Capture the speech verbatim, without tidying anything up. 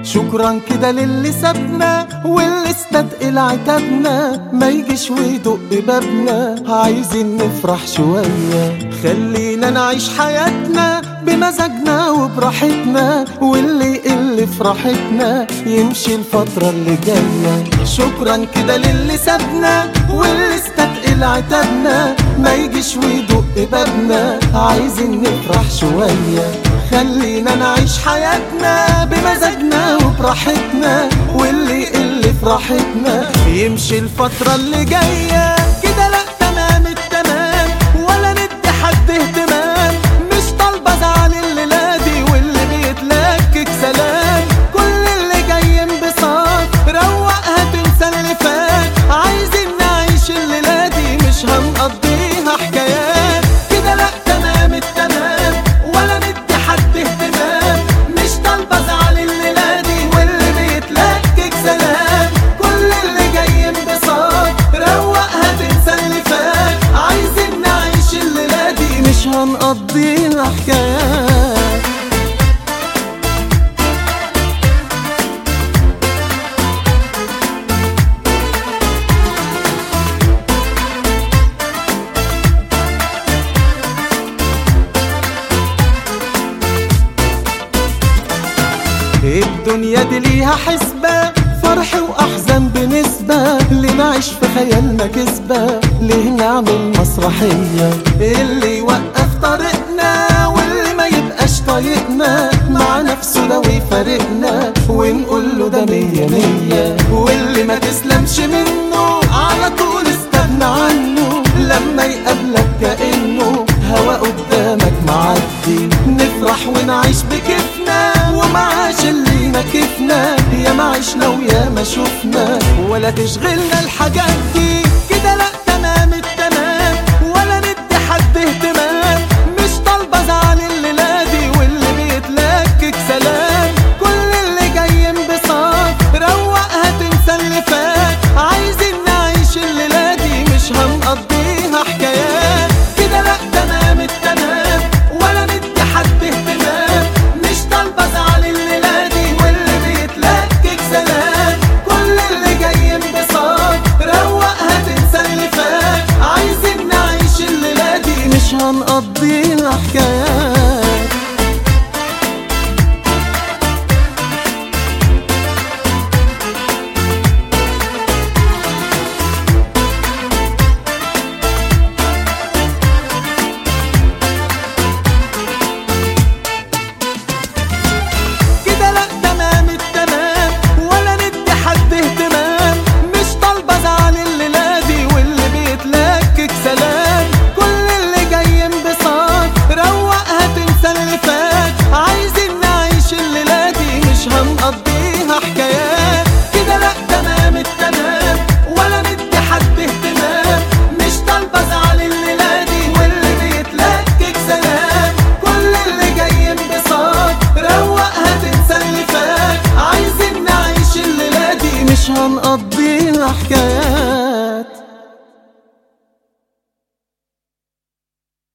شكرا كده للي سابنا واللي استثقل عتابنا، ما يجيش ويدق ببابنا، عايزين نفرح شوية. خلينا نعيش حياتنا بمزاجنا وبراحتنا، واللي يقل فرحتنا يمشي الفترة اللي جاية. شكرا كده للي سابنا واللي استثقل عتابنا، ما يجيش ويدق ببابنا، عايزين نفرح شوية. خلينا نعيش حياتنا بمزاجنا وبراحتنا، واللي يقل فرحتنا يمشي الفترة اللي جاية. كده لا تمام التمام ولا ندي حد اهتمام، مش طالبة زعل الليلة دي واللي بيتلكك سلام. كل اللي جاي انبساط روقها تنسى اللي فات، عايزين نعيش الليلة دي مش هنقضيها حكايات. كده لا تمام التمام ولا ندي حد اهتمام، مش طالبة زعل الليلة دي واللي بيتلكك سلام. كل اللي جاي انبساط روقها تنسى اللي فات، عايزين نعيش الليلة دي مش هنقضيها حكايات. الدنيا دي ليها حسبة، فرح وأحزان بنسبة، اللي نعيش في خيالنا كسبة، ليه نعمل مسرحية. اللي يوقف طريقنا واللي ما يبقاش طايقنا، مع نفسه ده ويفارقنا ونقول له ده مية مية. واللي ما تسلمش منه على طول استغنى عنه، لما يقابلك كأنه هوا قدامك معدي. نفرح ونعيش بكيفنا ومعاش اللي مكفنا، يا ما عشنا ويا ما شفنا ولا تشغلنا الحاجات دي. كده لا